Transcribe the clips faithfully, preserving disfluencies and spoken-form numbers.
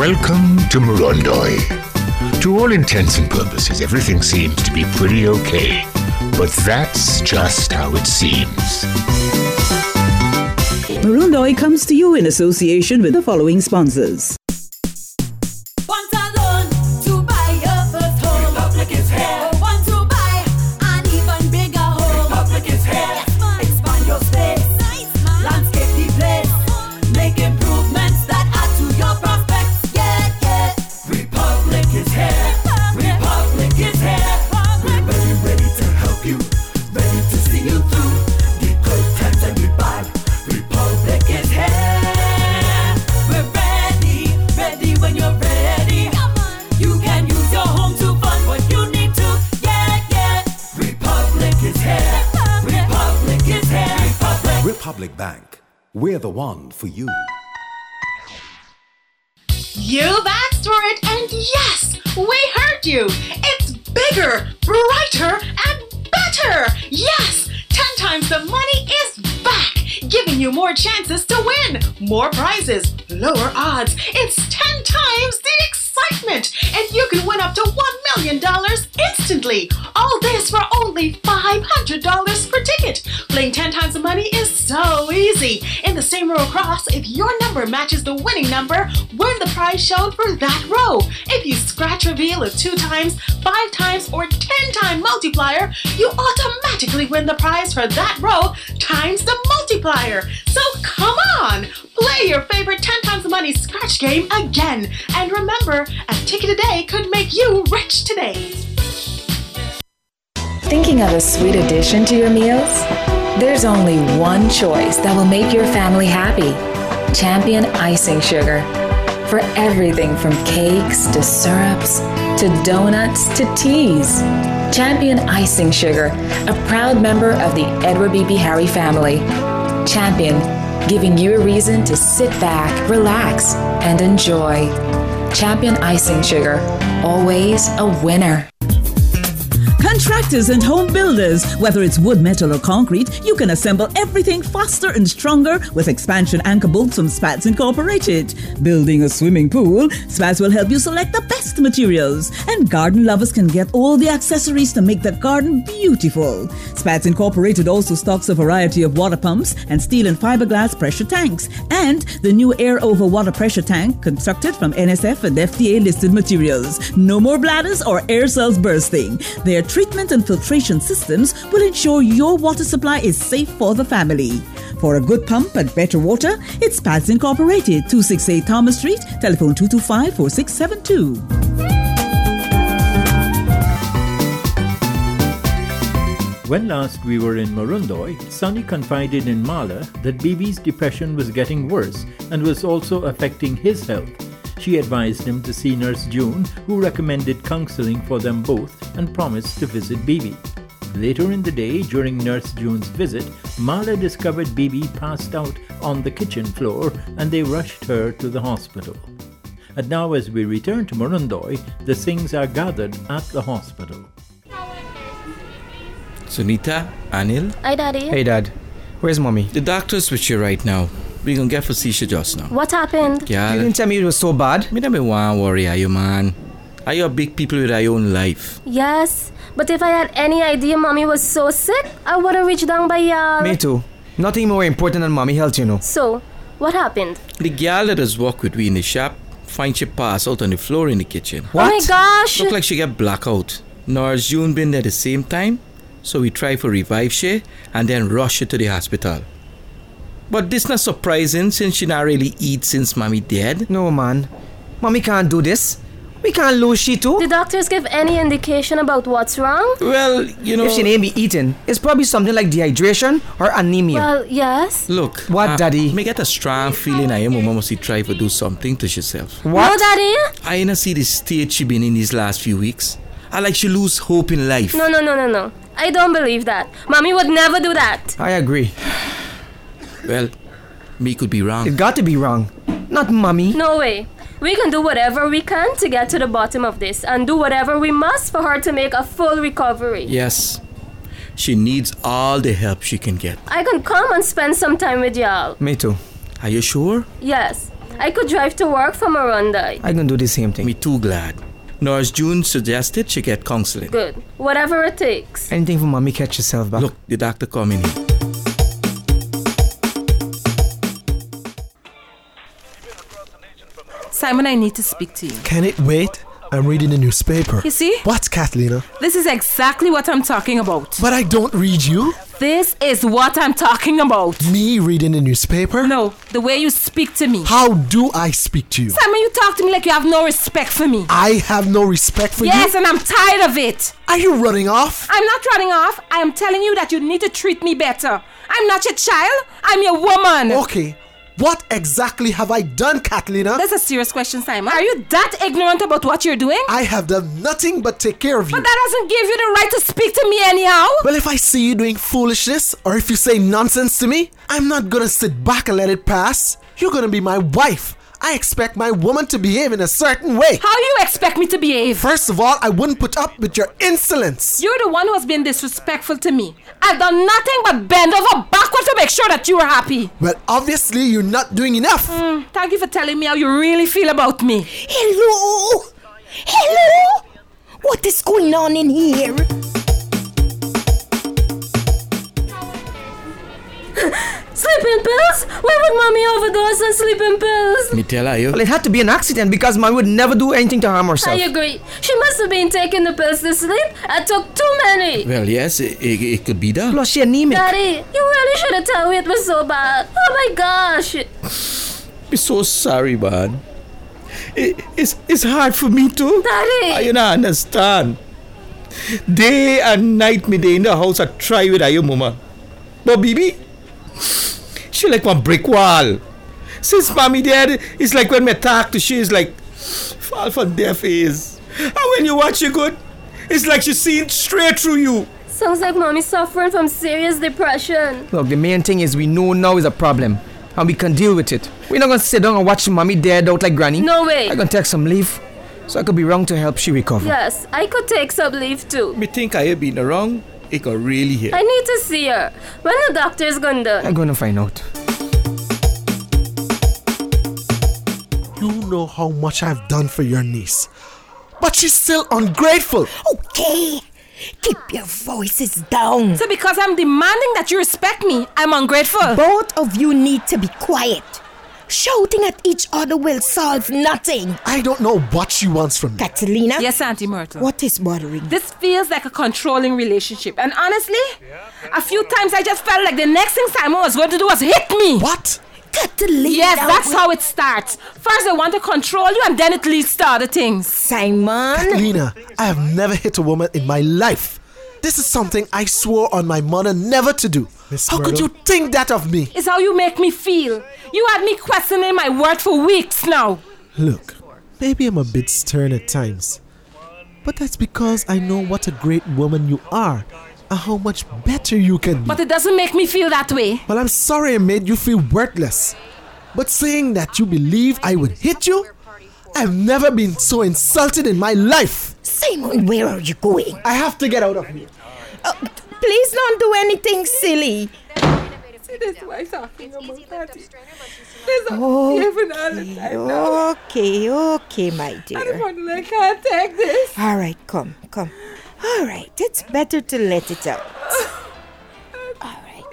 Welcome to Morondoi. To all intents and purposes, everything seems to be pretty okay. But that's just how it seems. Morondoi comes to you in association with the following sponsors. Republic Bank. We're the one for you. You asked for it, and yes, we heard you. It's bigger, brighter, and better. Yes, ten times the money is back, giving you more chances to win, more prizes, lower odds. It's ten times the excitement, and you can win up to one million dollars instantly. All this for only five hundred dollars per ticket. Playing ten times the money is so easy. In the same row across, if your number matches the winning number, win the prize shown for that row. If you scratch reveal a two times, five times, or ten time multiplier, you automatically win the prize for that row times the multiplier. So come on, play your favorite ten times the money scratch game again. And remember, a ticket a day could make you rich today. Thinking of a sweet addition to your meals? There's only one choice that will make your family happy. Champion Icing Sugar. For everything from cakes to syrups to donuts to teas. Champion Icing Sugar, a proud member of the Edward Beebe Harry family. Champion, giving you a reason to sit back, relax, and enjoy. Champion Icing Sugar, always a winner. Contractors and home builders, whether it's wood, metal, or concrete, you can assemble everything faster and stronger with expansion anchor bolts from Spats Incorporated. Building a swimming pool, Spats will help you select the best materials. And garden lovers can get all the accessories to make that garden beautiful. Spats Incorporated also stocks a variety of water pumps and steel and fiberglass pressure tanks. And the new air over water pressure tank constructed from N S F and F D A listed materials. No more bladders or air cells bursting. Their treatment and filtration systems will ensure your water supply is safe for the family. For a good pump and better water, it's Spats Incorporated, two sixty-eight Thomas Street, telephone two two five, four six seven two. When last we were in Morondoi, Sonny confided in Mala that Bebe's depression was getting worse and was also affecting his health. She advised him to see Nurse June, who recommended counseling for them both and promised to visit Bebe. Later in the day, during Nurse June's visit, Mala discovered Bebe passed out on the kitchen floor and they rushed her to the hospital. And now as we return to Morondoi, the Singhs are gathered at the hospital. Sunita, Anil. Hi, Daddy. Hey, Dad. Where's Mommy? The doctor's with you right now. We gonna get Facetious just now. What happened? Girl, You didn't tell me it was so bad. me don't be want worry, are you, man? Are you a big people with your own life? Yes, but if I had any idea Mommy was so sick, I would have reached down by y'all. Me too. Nothing more important than Mommy health, you know. So, what happened? The girl that has walked with we in the shop find she pass out on the floor in the kitchen. What? Oh my gosh! Look like she get blackout. Nurse June been there the same time, so we try for revive she and then rush her to the hospital. But this not surprising since she not really eat since Mommy dead. No, man. Mommy can't do this. We can't lose she too. Did doctors give any indication about what's wrong? Well, you know... If she ain't be eating, it's probably something like dehydration or anemia. Well, yes. Look. What, uh, Daddy? Me get a strong feeling I am mama must try to do something to herself. What? No, Daddy? I ain't see the state she been in these last few weeks. I like she lose hope in life. No, no, no, no, no. I don't believe that. Mommy would never do that. I agree. Well, me could be wrong. It got to be wrong. Not Mommy. No way. We can do whatever we can to get to the bottom of this and do whatever we must for her to make a full recovery. Yes. She needs all the help she can get. I can come and spend some time with y'all. Me too. Are you sure? Yes. I could drive to work from Morondoi. I can do the same thing. Me too glad. Nurse June suggested she get counseling. Good. Whatever it takes. Anything for mommy catch yourself back. Look, the doctor coming in. Simon, I need to speak to you. Can it wait? I'm reading the newspaper. You see? What, Catalina? This is exactly what I'm talking about. But I don't read you. This is what I'm talking about. Me reading the newspaper? No, the way you speak to me. How do I speak to you? Simon, you talk to me like you have no respect for me. I have no respect for yes, you? Yes, and I'm tired of it. Are you running off? I'm not running off. I am telling you that you need to treat me better. I'm not your child. I'm your woman. Okay. What exactly have I done, Catalina? That's a serious question, Simon. Are you that ignorant about what you're doing? I have done nothing but take care of you. But that doesn't give you the right to speak to me anyhow. Well, if I see you doing foolishness, or if you say nonsense to me, I'm not gonna sit back and let it pass. You're gonna be my wife. I expect my woman to behave in a certain way. How you expect me to behave? First of all, I wouldn't put up with your insolence. You're the one who has been disrespectful to me. I've done nothing but bend over backwards to make sure that you are happy. Well, obviously, you're not doing enough. Mm, thank you for telling me how you really feel about me. Hello? Hello? What is going on in here? Sleeping pills? Why would mommy overdose on sleeping pills? Me tell her, you. Well, it had to be an accident because mommy would never do anything to harm herself. I agree. She must have been taking the pills to sleep. I took too many. Well, yes, it, it, it could be that. Plus, she anemic. Daddy, you really should have told me it was so bad. Oh my gosh. I'm so sorry, man. It, it's, it's hard for me too. Daddy. I you not understand. Day and night, me day in the house, I try with your mama. But baby, she like one brick wall. Since mommy dead, it's like when me talk to she, it's like fall from deaf ears. And when you watch her good, it's like she's seeing straight through you. Sounds like mommy's suffering from serious depression. Look, the main thing is we know now is a problem. And we can deal with it. We're not going to sit down and watch mommy dead out like granny. No way. I'm going to take some leave. So I could be wrong to help she recover. Yes, I could take some leave too. Me think I have been wrong. It could really hit. I need to see her. When the doctor is gone done. I'm going to find out. You know how much I've done for your niece. But she's still ungrateful. Okay. Keep your voices down. So because I'm demanding that you respect me, I'm ungrateful? Both of you need to be quiet. Shouting at each other will solve nothing. I don't know what she wants from me. Catalina? Yes, Auntie Myrtle. What is bothering? This feels like a controlling relationship. And honestly, a few times I just felt like the next thing Simon was going to do was hit me. What? Catalina? Yes, that's how it starts. First they want to control you and then it leads to other things. Simon? Catalina, I have never hit a woman in my life. This is something I swore on my mother never to do. Miss How Myrtle? Could you think that of me? It's how you make me feel. You had me questioning my word for weeks now. Look, maybe I'm a bit stern at times. But that's because I know what a great woman you are and how much better you can be. But it doesn't make me feel that way. Well, I'm sorry I made you feel worthless. But saying that you believe I would hit you? I've never been so insulted in my life. Simon, where are you going? I have to get out of here. Uh, please don't do anything silly. See, this is why I'm talking about that. Okay, okay, okay, my dear. I can't take this. All right, come, come. All right, it's better to let it out. All right.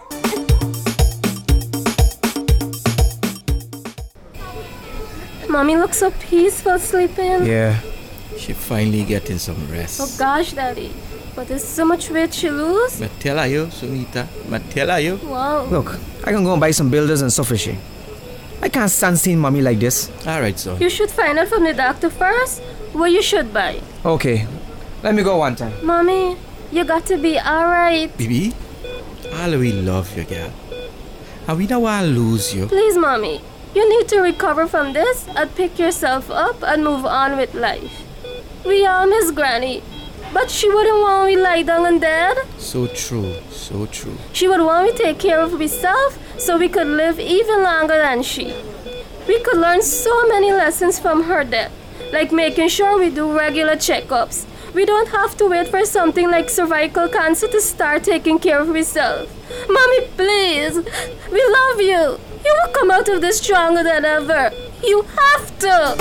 Mommy looks so peaceful sleeping. Yeah. She finally getting some rest. Oh gosh, Daddy. But there's so much weight she lose. But tell her you, Sunita. But tell her you. Wow. Look, I can go and buy some builders and stuff for she. I can't stand seeing mommy like this. Alright, son. You should find out from the doctor first what you should buy. Okay. Let me go one time. Mommy, you got to be alright. Baby, all we love you, girl. And we don't want to lose you. Please, Mommy. You need to recover from this and pick yourself up and move on with life. We all miss Granny, but she wouldn't want we lie down and dead. So true, so true. She would want we take care of ourselves so we could live even longer than she. We could learn so many lessons from her death, like making sure we do regular checkups. We don't have to wait for something like cervical cancer to start taking care of ourselves. Mommy, please, we love you. You will come out of this stronger than ever. You have to.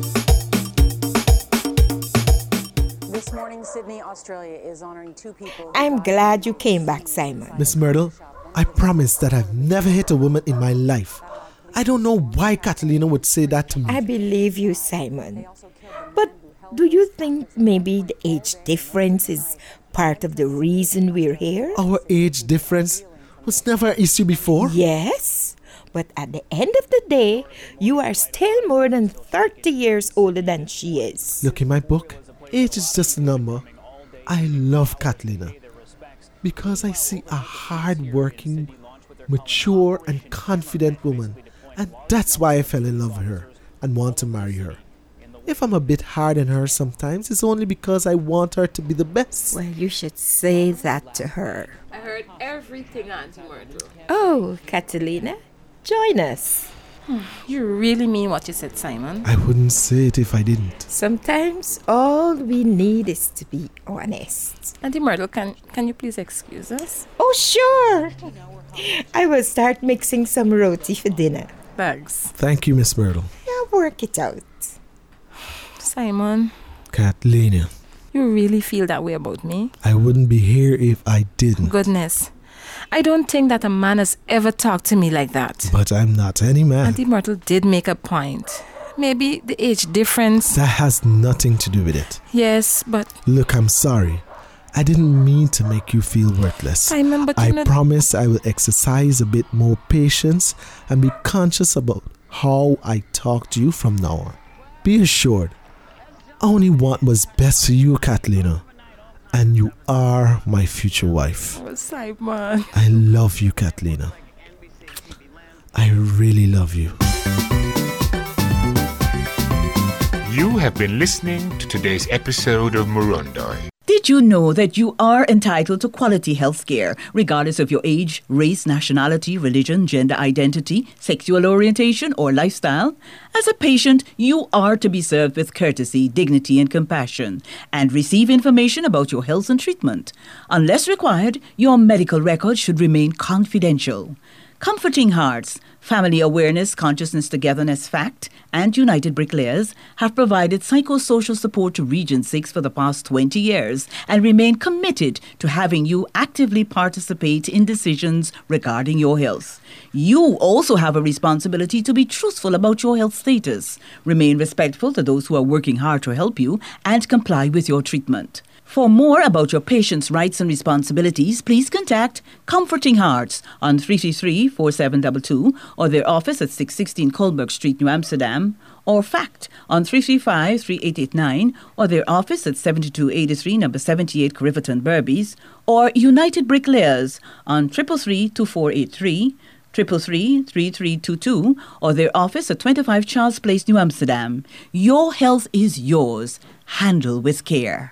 This morning, Sydney, Australia is honoring two people. I'm glad you came back, Simon. Miss Myrtle, I promise that I've never hit a woman in my life. I don't know why Catalina would say that to me. I believe you, Simon. But do you think maybe the age difference is part of the reason we're here? Our age difference was never an issue before? Yes. But at the end of the day, you are still more than thirty years older than she is. Look in my book. Age is just a number. I love Catalina because I see a hard-working, mature and confident woman. And that's why I fell in love with her and want to marry her. If I'm a bit hard on her sometimes, it's only because I want her to be the best. Well, you should say that to her. I heard everything, Auntie Myrtle. Oh, Catalina, join us. You really mean what you said, Simon? I wouldn't say it if I didn't. Sometimes all we need is to be honest. Auntie Myrtle, can, can you please excuse us? Oh, sure. I will start mixing some roti for dinner. Thanks. Thank you, Miss Myrtle. Yeah, work it out. Simon. Catalina. You really feel that way about me? I wouldn't be here if I didn't. Goodness. I don't think that a man has ever talked to me like that. But I'm not any man. Auntie Myrtle did make a point. Maybe the age difference. That has nothing to do with it. Yes, but... Look, I'm sorry. I didn't mean to make you feel worthless. Simon, but I not... promise I will exercise a bit more patience and be conscious about how I talk to you from now on. Be assured, I only want what's best for you, Catalina. And you are my future wife. Oh, Simon. I love you, Catalina. I really love you. You have been listening to today's episode of Murundoi. Did you know that you are entitled to quality health care, regardless of your age, race, nationality, religion, gender identity, sexual orientation, or lifestyle? As a patient, you are to be served with courtesy, dignity, and compassion, and receive information about your health and treatment. Unless required, your medical records should remain confidential. Comforting Hearts, Family Awareness, Consciousness, Togetherness, FACT, and United Bricklayers have provided psychosocial support to Region six for the past twenty years and remain committed to having you actively participate in decisions regarding your health. You also have a responsibility to be truthful about your health status, remain respectful to those who are working hard to help you, and comply with your treatment. For more about your patient's rights and responsibilities, please contact Comforting Hearts on three three three, four seven two two or their office at six sixteen Colberg Street, New Amsterdam, or FACT on three three five, three eight eight nine or their office at seventy-two eighty-three, number seventy-eight Criverton, Berbies, or United Bricklayers on three three three, two four eight three, three three three, three three two two or their office at twenty-five Charles Place, New Amsterdam. Your health is yours. Handle with care.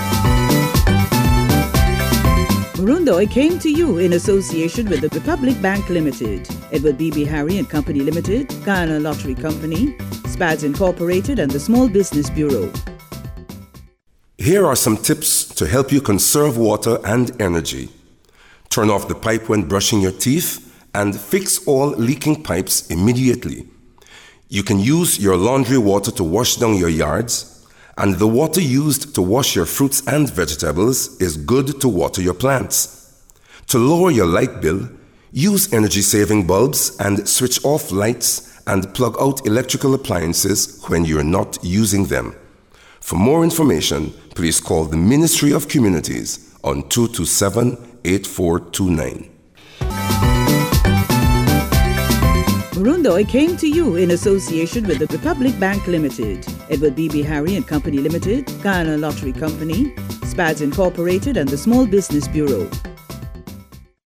Murundoi came to you in association with the Republic Bank Limited, Edward Beebe Harry and Company Limited, Guyana Lottery Company, Spads Incorporated, and the Small Business Bureau. Here are some tips to help you conserve water and energy. Turn off the pipe when brushing your teeth and fix all leaking pipes immediately. You can use your laundry water to wash down your yards, and the water used to wash your fruits and vegetables is good to water your plants. To lower your light bill, use energy-saving bulbs and switch off lights and plug out electrical appliances when you're not using them. For more information, please call the Ministry of Communities on two two seven, eight four two nine. Murundoi came to you in association with the Republic Bank Limited, Edward Beebe Harry and Company Limited, Guyana Lottery Company, Spads Incorporated, and the Small Business Bureau.